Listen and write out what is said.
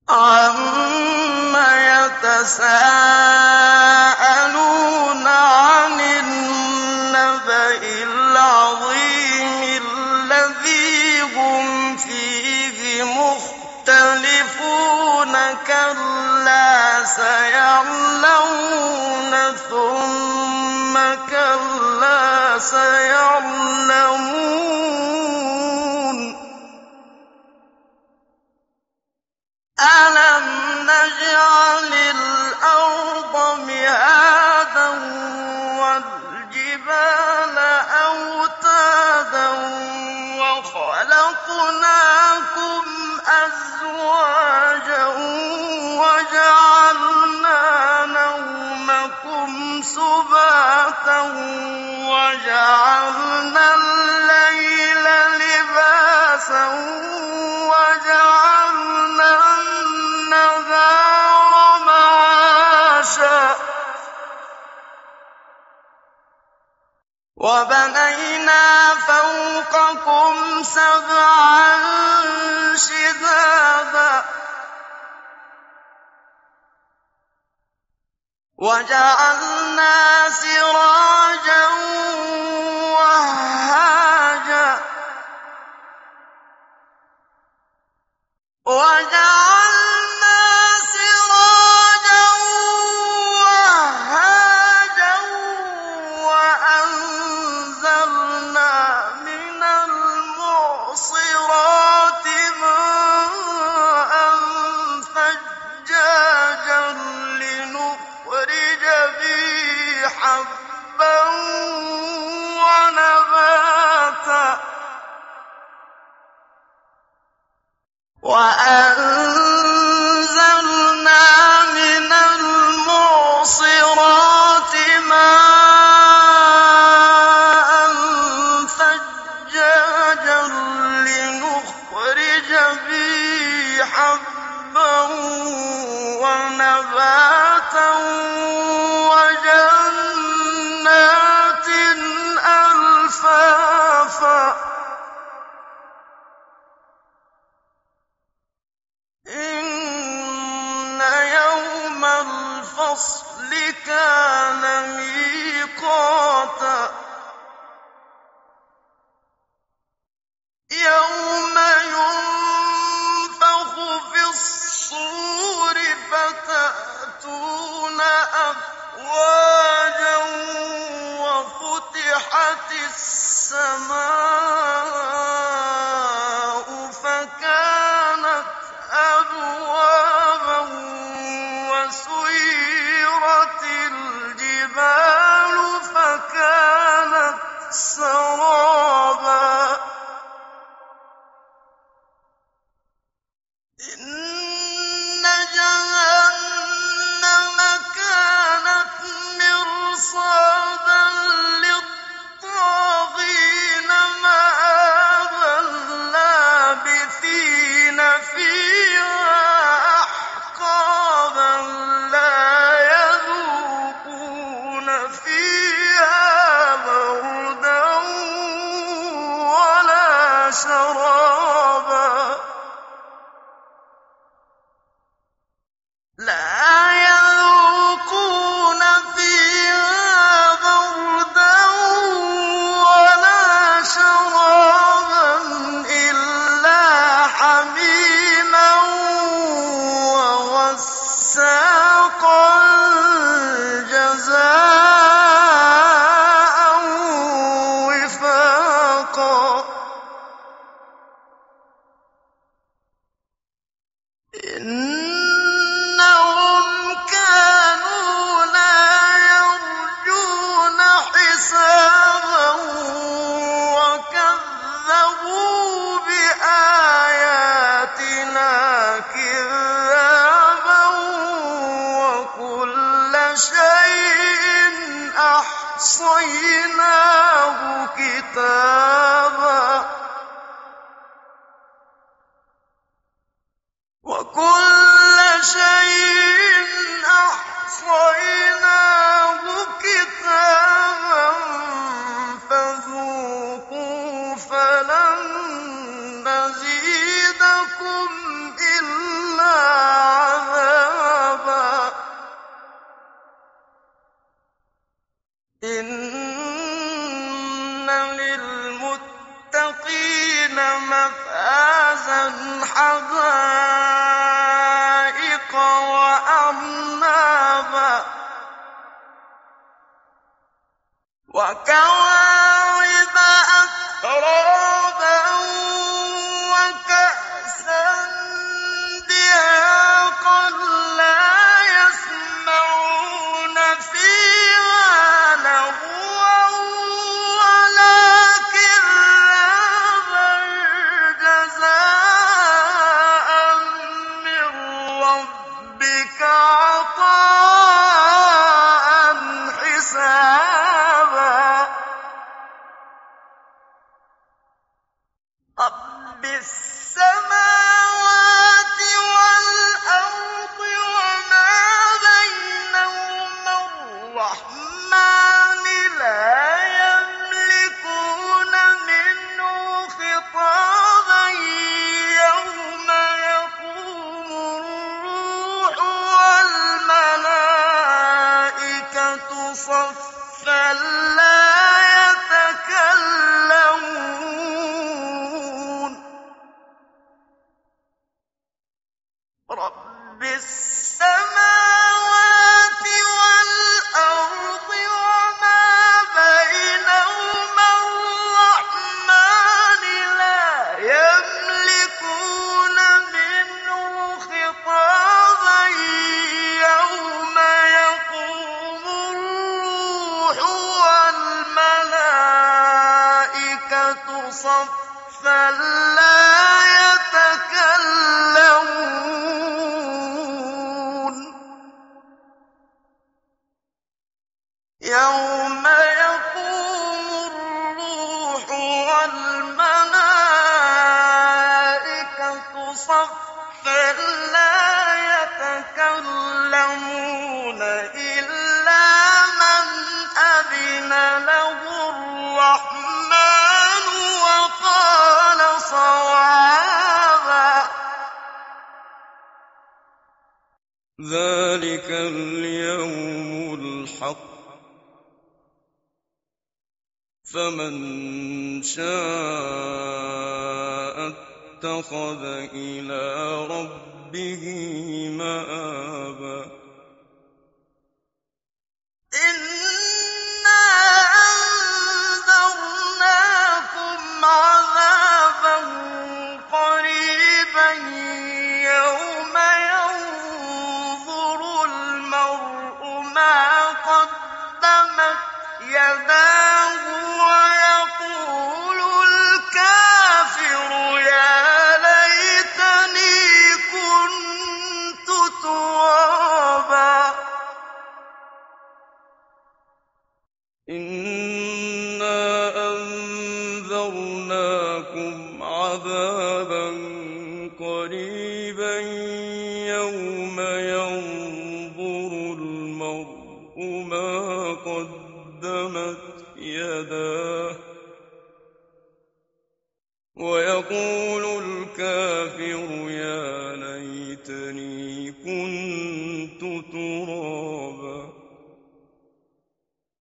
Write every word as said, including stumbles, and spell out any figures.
عَمَّ يَتَسَاءَلُونَ عَنِ النَّبَإِ الْعَظِيمِ الَّذِي هُمْ فِيهِ مُخْتَلِفُونَ كَلَّا سَيَعْلَمُونَ ثُمَّ كَلَّا سَيَعْلَمُونَ أَلَمْ نَجْعَلِ الْأَرْضَ مِهَادًا وَالْجِبَالَ أَوْتَادًا وَخَلَقْنَاكُمْ أَزْوَاجًا وَجَعَلْنَا نَوْمَكُمْ سُبَاتًا وَجَعَلْنَا اللَّيْلَ لِبَاسًا وَجَعَلْنَا النَّهَارَ مَعَاشًا وَبَنَيْنَا فَوْقَكُمْ سَبْعًا شِدَادًا وَجَعَلْنَا سِرَاجًا وَهَّاجًا وَجَعَلْنَا سِرَاجًا وَهَّاجًا وَأَنزَلْنَا مِنَ الْمُعْصِرَاتِ مَاءً ثَجَّاجًا لِّنُخْرِجَ بِهِ حَبًّا وَنَبَاتًا وَأَنزَلْنَا مِنَ الْمُعْصِرَاتِ مَاءً ثَجَّاجًا لِّنُخْرِجَ بِهِ حَبًّا وَنَبَاتًا وَجَنَّاتٍ أَلْفَافًا إِنَّ يَوْمَ الْفَصْلِ كَانَ مِيقَاتًا يَوْمَ يُنفَخُ فِي الصُّورِ فَتَأْتُونَ أَفْوَاجًا وَفُتِحَتِ السَّمَاءُ فَكَانَتْ أَبْوَابًا وَسُيِّرَتِ الْجِبَالُ فَكَانَتْ سَرَابًا إِنَّ جَهَنَّمَ كَانَتْ مِرْصَادًا لِّلطَّاغِينَ مَآبًا لَّابِثِينَ فِيهَا أَحْقَابًا لَّا يَذُوقُونَ فِيهَا بَرْدًا وَلَا شَرَابًا لَّا يَذُوقُونَ فِيهَا بَرْدًا وَلَا شَرَابًا إِلَّا حَمِيمًا وَغَسَّاقًا جَزَاءً وِفَاقًا إِنَّهُمْ كَانُوا لَا يَرْجُونَ حِسَابًا وَكَذَّبُوا بِآيَاتِنَا كِذَّابًا وَكُلَّ شَيْءٍ أَحْصَيْنَاهُ كِتَابًا وَكُلَّ أعنابا وكواعب أترابا وكأسا دهاقا لا يسمعون فيها لغوا ولا كذابا جزاء من ربك عطاء حسابا رب السماوات والأرض وما بينهما الرحمن لا يملكون منه خطابا يوم يقوم الروح والملائكة صفا لا يتكلمون رب السماوات والأرض وما بينهما الرحمن لا يملكون منه خطابا يوم يقوم الروح والملائكة صفا لا يتكلمون يوم يقوم الروح والملائكة صفا لا يتكلمون إلا من أذن له الرحمن وقال صوابا ذلك اليوم الحق فمن شاء اتخذ إلى ربه مآبا إنا أنذرناكم عذابا قريبا يوم ينظر المرء ما قدمت يداه ويقول الكافر يا ليتني كنت ترابا إنا أنذرناكم عذابا قريبا يوم ينظر المرء ما قدمت يداه ويقول الكافر يا ليتني كنت